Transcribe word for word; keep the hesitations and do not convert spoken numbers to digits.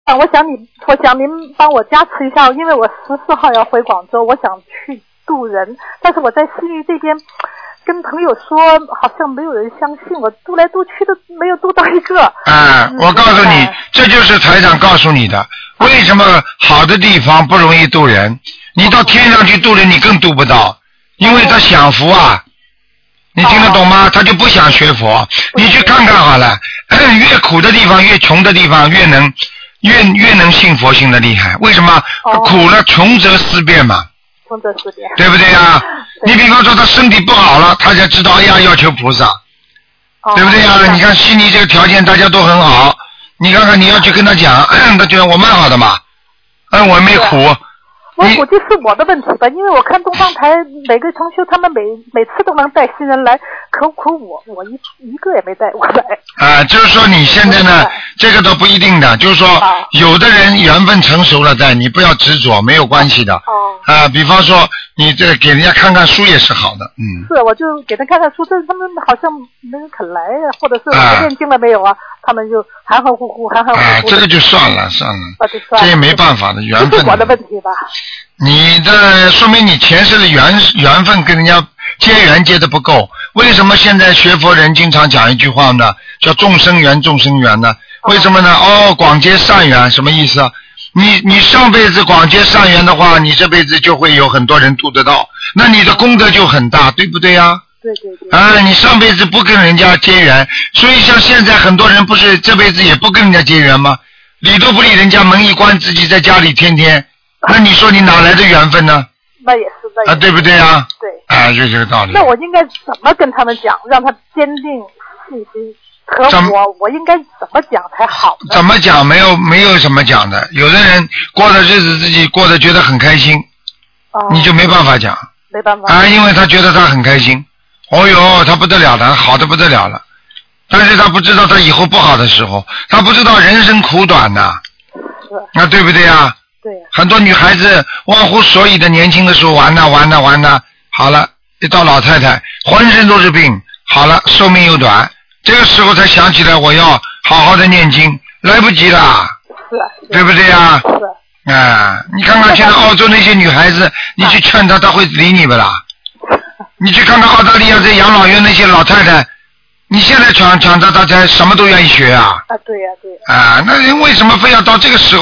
啊，我想你，我想您帮我加持一下，因为我十四号要回广州，我想去渡人，但是我在西域这边跟朋友说，好像没有人相信我，渡来渡去的没有渡到一个。 啊，我告诉你，这就是台长告诉你的，为什么好的地方不容易渡人？你到天上去渡人，你更渡不到，因为他享福啊。你听得懂吗？他就不想学佛。你去看看好了，越苦的地方，越穷的地方，越能越越能信佛信的厉害。为什么？苦了，穷则思变嘛。 穷则思变。 对不对呀？你比方说他身体不好了，他才知道哎呀要求菩萨，对不对呀？你看悉尼这个条件大家都很好，你看看你要去跟他讲，他觉得我蛮好的嘛，嗯，我没苦。 我估计是我的问题吧，因为我看东方台每个同修他们每每次都能带新人来，可可我我一一个也没带过来。啊， 就是说你现在呢，这个都不一定的，就是说有的人缘分成熟了在，你不要执着，没有关系的。哦。啊，比方说你这给人家看看书也是好的，嗯。 是，我就给他看看书，但是他们好像没人肯来呀，或者是我念经了没有啊？他们就含含糊糊，含含糊糊。 啊，这个就算了算了，啊、就算了这也没办法的，缘分。 这是我的问题吧。 你的说明你前世的缘缘分跟人家结缘结的不够，为什么现在学佛人经常讲一句话呢？叫众生缘众生缘呢？为什么呢？哦，广结善缘什么意思啊？你你上辈子广结善缘的话，你这辈子就会有很多人度得到，那你的功德就很大，对不对呀、啊？ 对对对。 啊，你上辈子不跟人家结缘，所以像现在很多人不是这辈子也不跟人家结缘吗？理都不理人家，门一关自己在家里天天。那你说你哪来的缘分呢？ 那也是，那也是啊，对不对啊？ 对。 啊，就这个道理。 那我应该怎么跟他们讲，让他坚定信心？和我，我应该怎么讲才好呢？ 怎么讲？没有，没有什么讲的。有的人过的日子自己过得觉得很开心，哦、你就没办法讲。 没办法。 啊，因为他觉得他很开心。哦哟，他不得了了，好的不得了了。但是他不知道他以后不好的时候，他不知道人生苦短呐、啊。是。啊，对不对啊？ 对， 很多女孩子忘乎所以的年轻的时候玩呐玩呐玩呐，好了，一到老太太浑身都是病，好了，寿命又短，这个时候才想起来我要好好的念经，来不及了， 是， 对不对呀？ 是， 啊，你看看现在澳洲那些女孩子，你去劝她，她会理你不啦？你去看看澳大利亚在养老院那些老太太，你现在劝劝她，她才什么都愿意学啊？ 啊，对呀、啊、对呀、 啊。啊，那人为什么非要到这个时候？